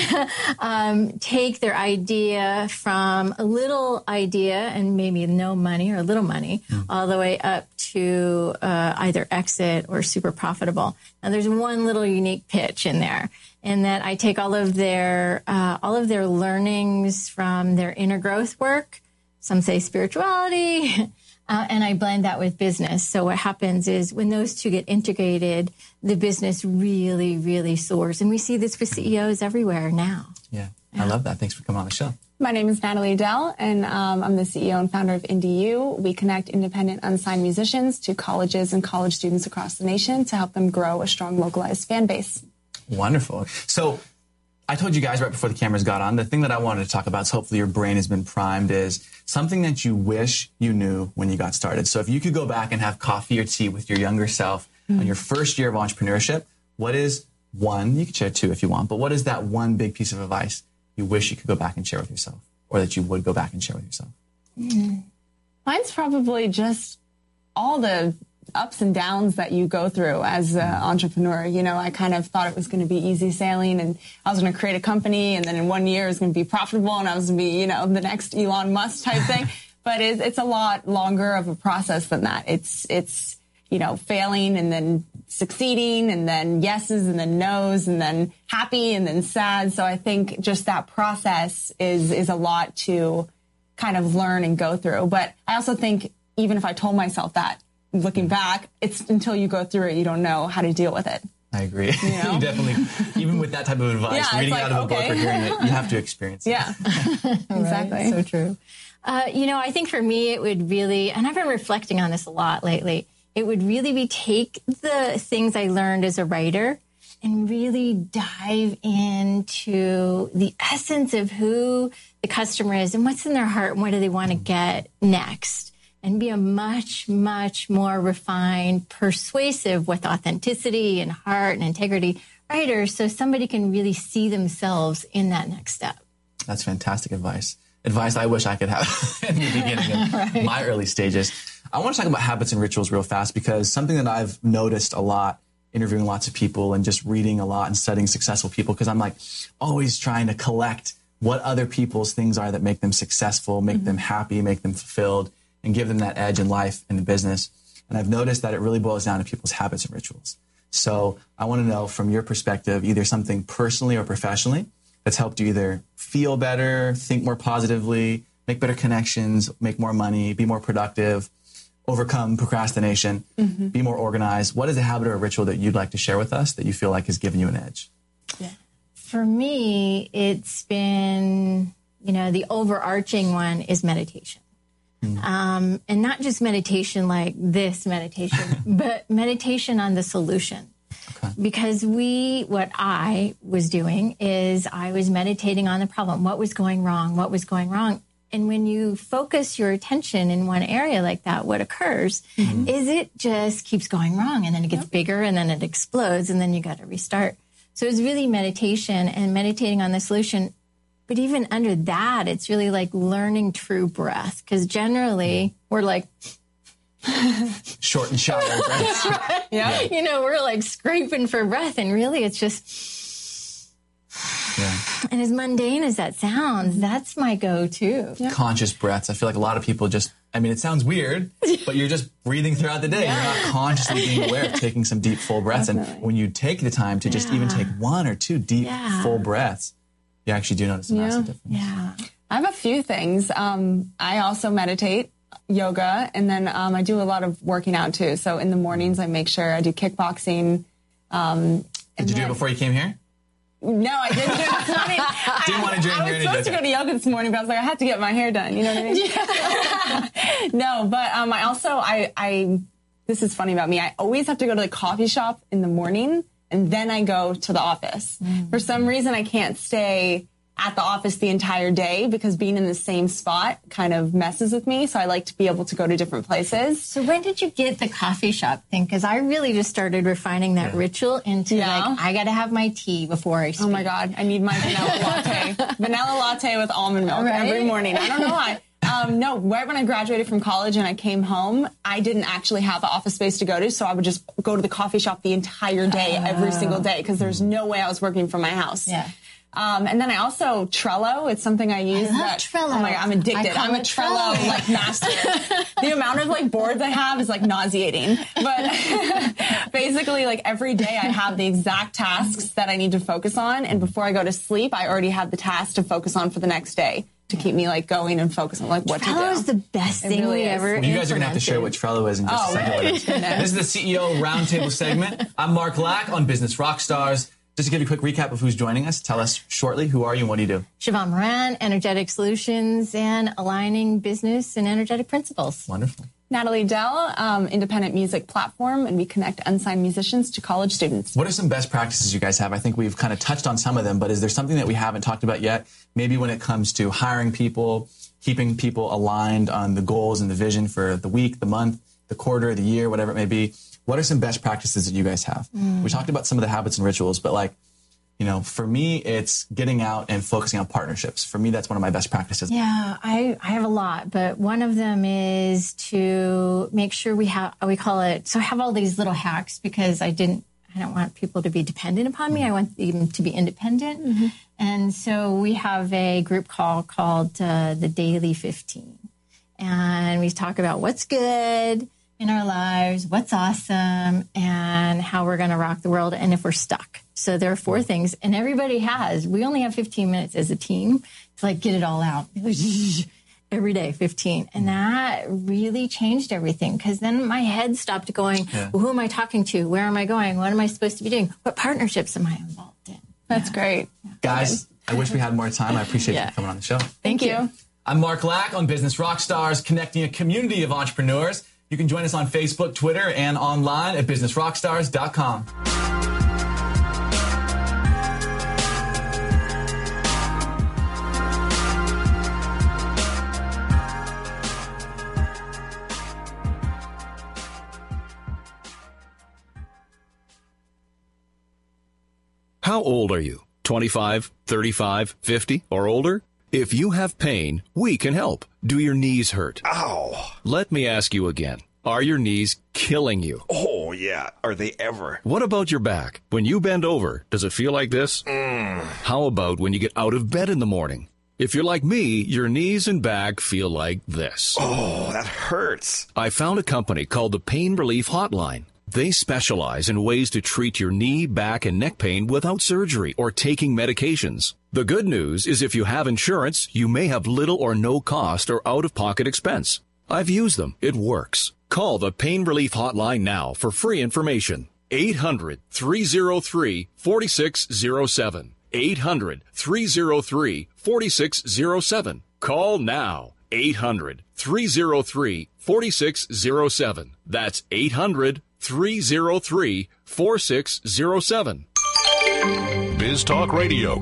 um, take their idea from a little idea and maybe no money or a little money mm. all the way up to uh, either exit or super profitable. Now, there's one little unique pitch in there, in that I take all of their uh, all of their learnings from their inner growth work. Some say spirituality. Uh, and I blend that with business. So what happens is when those two get integrated, the business really, really soars. And we see this with C E Os everywhere now. Yeah, yeah. I love that. Thanks for coming on the show. My name is Natalie Dell, and um, I'm the C E O and founder of IndieU. We connect independent, unsigned musicians to colleges and college students across the nation to help them grow a strong, localized fan base. Wonderful. So I told you guys right before the cameras got on, the thing that I wanted to talk about, so hopefully your brain has been primed, is something that you wish you knew when you got started. So if you could go back and have coffee or tea with your younger self mm-hmm. on your first year of entrepreneurship, what is one, you can share two if you want, but what is that one big piece of advice you wish you could go back and share with yourself, or that you would go back and share with yourself? Mm. Mine's probably just all the ups and downs that you go through as an entrepreneur. You know, I kind of thought it was going to be easy sailing and I was going to create a company and then in one year it was going to be profitable and I was going to be, you know, the next Elon Musk type thing. But it's, it's a lot longer of a process than that. It's, it's, you know, failing and then succeeding and then yeses and then nos and then happy and then sad. So I think just that process is, is a lot to kind of learn and go through. But I also think even if I told myself that, looking back, it's until you go through it, you don't know how to deal with it. I agree. You, know? You definitely, even with that type of advice, yeah, reading like, out of a okay. book or hearing it, you have to experience it. Yeah, exactly. Right, so true. Uh, you know, I think for me, it would really, and I've been reflecting on this a lot lately, it would really be take the things I learned as a writer and really dive into the essence of who the customer is and what's in their heart and what do they want to get next. And be a much, much more refined, persuasive with authenticity and heart and integrity writer so somebody can really see themselves in that next step. That's fantastic advice. Advice I wish I could have in the beginning of right. my early stages. I want to talk about habits and rituals real fast because something that I've noticed a lot interviewing lots of people and just reading a lot and studying successful people, because I'm like always trying to collect what other people's things are that make them successful, make mm-hmm. them happy, make them fulfilled, and give them that edge in life and in business. And I've noticed that it really boils down to people's habits and rituals. So I want to know from your perspective, either something personally or professionally that's helped you either feel better, think more positively, make better connections, make more money, be more productive, overcome procrastination, mm-hmm. be more organized? What is a habit or a ritual that you'd like to share with us that you feel like has given you an edge? Yeah. For me, it's been, you know, the overarching one is meditation. Mm. Um, and not just meditation like this meditation, but meditation on the solution. Okay. Because we, what I was doing is I was meditating on the problem. What was going wrong? What was going wrong? And when you focus your attention in one area like that, what occurs mm-hmm. is it just keeps going wrong, and then it gets yep. bigger, and then it explodes, and then you got to restart. So it's really meditation and meditating on the solution. But even under that, it's really like learning true breath, because generally we're like short and shallow breaths. yeah. You know, we're like scraping for breath, and really it's just. Yeah. And as mundane as that sounds, that's my go-to. Yep. Conscious breaths. I feel like a lot of people just, I mean, it sounds weird, but you're just breathing throughout the day. Yeah. You're not consciously being aware of taking some deep, full breaths. Definitely. And when you take the time to just yeah. even take one or two deep, yeah. full breaths, you actually do notice a yeah. massive difference. Yeah. I have a few things. Um, I also meditate, yoga, and then um, I do a lot of working out too. So in the mornings, I make sure I do kickboxing. Um, Did you do it before you came here? No, I didn't do it this morning. Didn't want to join I was supposed to go to yoga this morning, but I was like, I have to get my hair done. You know what I mean? Yeah. No, but um, I also, I, I, this is funny about me. I always have to go to the coffee shop in the morning, and then I go to the office. Mm. For some reason, I can't stay at the office the entire day because being in the same spot kind of messes with me. So I like to be able to go to different places. So when did you get the coffee shop thing? Because I really just started refining that yeah. ritual into yeah. like, I got to have my tea before I speak. Oh my God. I need my vanilla latte. Vanilla latte with almond milk right? every morning. I don't know why. Um, no, right when I graduated from college and I came home, I didn't actually have an office space to go to. So I would just go to the coffee shop the entire day, oh. every single day, because there's no way I was working from my house. Yeah. Um, and then I also, Trello, it's something I use. I love that, Trello. Oh my God, I'm addicted. I'm a Trello, Trello like master. The amount of like boards I have is like nauseating. But basically like every day I have the exact tasks that I need to focus on. And before I go to sleep, I already have the tasks to focus on for the next day to keep me like going and focus on like what Trello to do. Trello is the best it thing really we is. ever well, you guys are going to have to share what Trello is in just oh, a second. right. This is the C E O Roundtable segment. I'm Mark Lack on Business Rockstars. Just to give you a quick recap of who's joining us, tell us shortly, who are you and what do you do? Siobhan Moran, Energetic Solutions and Aligning Business and Energetic Principles. Wonderful. Natalie Dell, um, independent music platform, and we connect unsigned musicians to college students. What are some best practices you guys have? I think we've kind of touched on some of them, but is there something that we haven't talked about yet? Maybe when it comes to hiring people, keeping people aligned on the goals and the vision for the week, the month, the quarter, the year, whatever it may be. What are some best practices that you guys have? Mm. We talked about some of the habits and rituals, but like, you know, for me, it's getting out and focusing on partnerships. For me, that's one of my best practices. Yeah, I, I have a lot, but one of them is to make sure we have, we call it, so I have all these little hacks because I didn't, I don't want people to be dependent upon me. I want them to be independent. Mm-hmm. And so we have a group call called uh, the Daily fifteen. And we talk about what's good in our lives, what's awesome, and how we're going to rock the world, and if we're stuck. So there are four things, and everybody has. We only have fifteen minutes as a team to like get it all out every day, fifteen, and that really changed everything because then my head stopped going. Yeah. Well, who am I talking to? Where am I going? What am I supposed to be doing? What partnerships am I involved in? That's yeah. great, guys. I wish we had more time. I appreciate yeah. you coming on the show. Thank, Thank you. you. I'm Mark Lack on Business Rockstars, connecting a community of entrepreneurs. You can join us on Facebook, Twitter, and online at business rockstars dot com. How old are you? twenty-five, thirty-five, fifty, or older? If you have pain, we can help. Do your knees hurt? Ow. Let me ask you again. Are your knees killing you? Oh, yeah. Are they ever? What about your back? When you bend over, does it feel like this? Mm. How about when you get out of bed in the morning? If you're like me, your knees and back feel like this. Oh, that hurts. I found a company called the Pain Relief Hotline. They specialize in ways to treat your knee, back, and neck pain without surgery or taking medications. The good news is if you have insurance, you may have little or no cost or out-of-pocket expense. I've used them. It works. Call the Pain Relief Hotline now for free information. eight hundred, three oh three, four six oh seven. eight hundred, three oh three, four six oh seven. Call now. eight hundred, three oh three, four six oh seven. That's eight hundred, three oh three, four six oh seven. Biz Talk Radio.